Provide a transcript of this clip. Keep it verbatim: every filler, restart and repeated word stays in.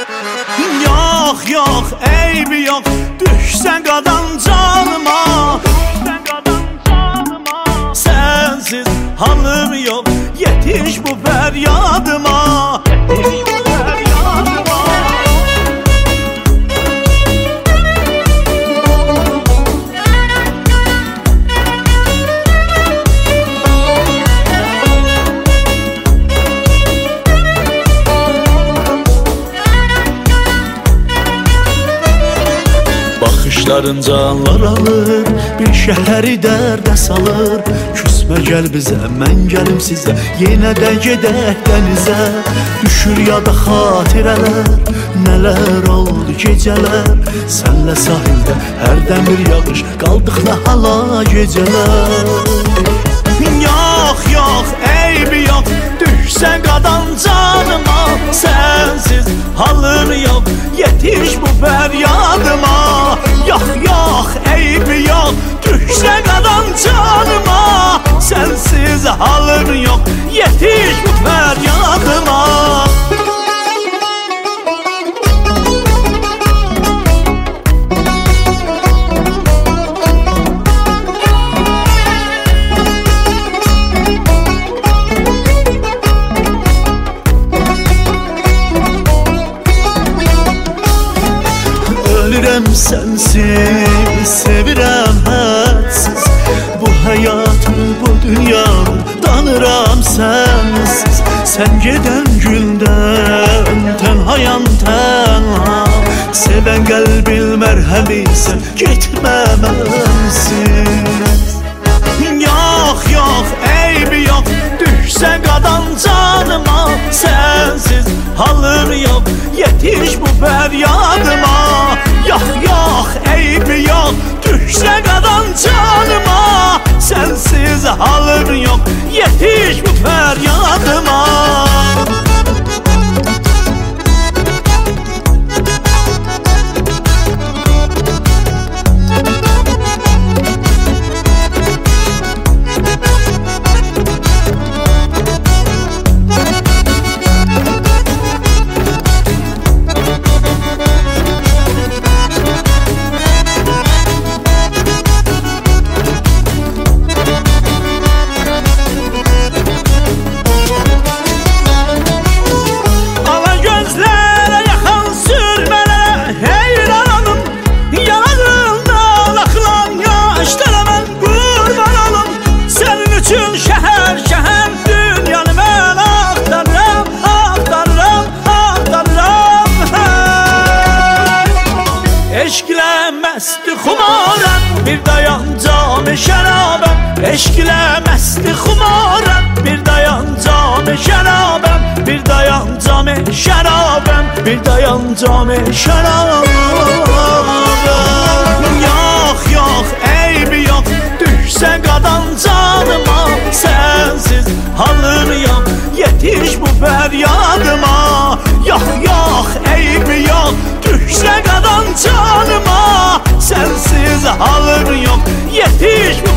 Yox, yox, eybi yox, düşsən qadan canıma. Sensiz halım yox, yetiş bu fəryadıma. Yetiş bu fəryadıma. Baxışların canlar alır, bir şəhəri dərdə salır. Küsmə gəl bizə, mən gəlim sizə, yenə də gedək dənizə. Düşür yada xatirələr, nələr oldu gecələr. Sənlə sahildə hərdən bir yağış, qaldıq nə hala gecələr. Yox, yox, eybi yox, düşsən qadan canıma. Sensiz halım yox, yetiş bu fəryadıma. Yox, yox, eybi yox, düşsən qadan canıma. Sensiz halım yox, yetiş bu fəryadıma. Ölürəm sensiz, sevirəm hədsiz. Bu həyatı, bu dünyanı danıram sensiz. Sen gedən gündən tənhayam tənha. Sevən qəlbil mərhəmisən, getmə mənsiz. Yox, yox, eybi yox, düşsən qadan canıma. Sensiz halım yox, yetiş bu fəryadıma. Yox, yox, eybi yox, düşsən qadan canıma. Sensiz halım yox, yetiş bu fəryadıma. Eşklə məsti xumarəm, bir dayan cam-ı şərabəm. Eşklə məsti xumarəm, bir dayan cam-ı şərabəm. Bir dayan cam-ı şərabəm, bir dayan cam-ı şərabəm. Yox, yox, eybi yox, düşsən qadan canıma. Sensiz halım yox, yetiş bu fəryadıma. Yox, yox, eybi yox, düşsən qadan canıma. Sensiz halım yox, yetiş bu